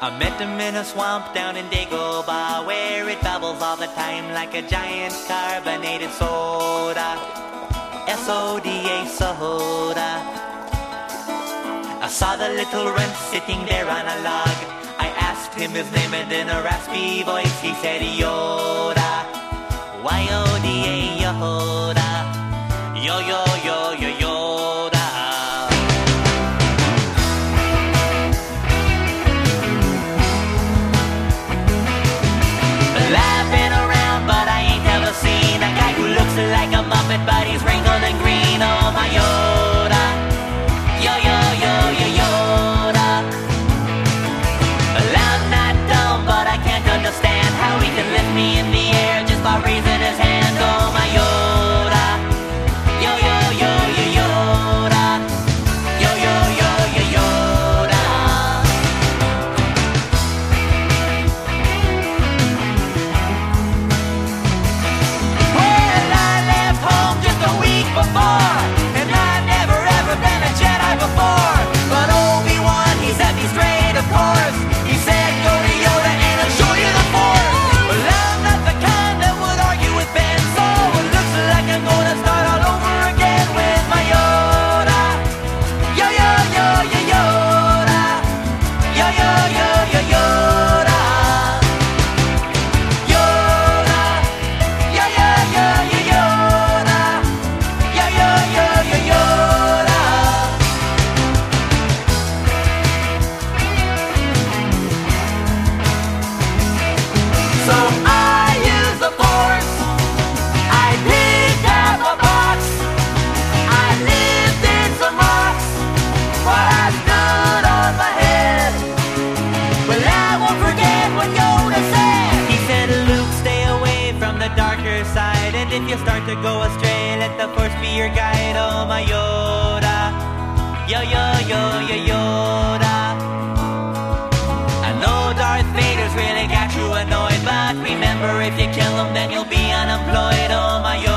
I met him in a swamp down in Dagobah, where it bubbles all the time like a giant carbonated soda. S-O-D-A soda. I saw the little runt sitting there on a log. I asked him his name and in a raspy voice he said Yoda. Y-O-D-A Yoda. Yo-yo-yo-yo Yoda. Laughing around but I ain't never seen a guy who looks like a Muppet but he's wrinkled and green. Oh my Yoda. Yo-yo-yo-yo-Yoda. Well, I'm not dumb but I can't understand how he can lift me in the air just by raising his hand. Oh my Yoda. Yo-yo-yo-yo-Yoda. Yo-yo-yo-yo-Yoda. Well, I left home just a week before, and I've never ever been a Jedi before. But Obi-Wan, he set me straight, of course. He said, go to Yoda and he'll show you the Force. Well, I'm not the kind that would argue with Ben, so it looks like I'm gonna start all over again with my Yoda. Yo-yo-yo-yo-Yoda. Yo-yo-yo-yo-Yoda. Yoda. Yo-yo-yo-yo-Yoda. Yo-yo-yo-yo-Yoda. So I use the Force. I picked up a box. I lifted some rocks while I stood on my head. Well, I won't forget what Yoda said. He said, Luke, stay away from the darker side, and if you start to go astray, let the Force be your guide. Oh my Yoda. Yo-yo-yo-yo-Yoda. I know Darth Vader's really got you annoyed, but remember, if you kill him, then you'll be unemployed. Oh my Yoda.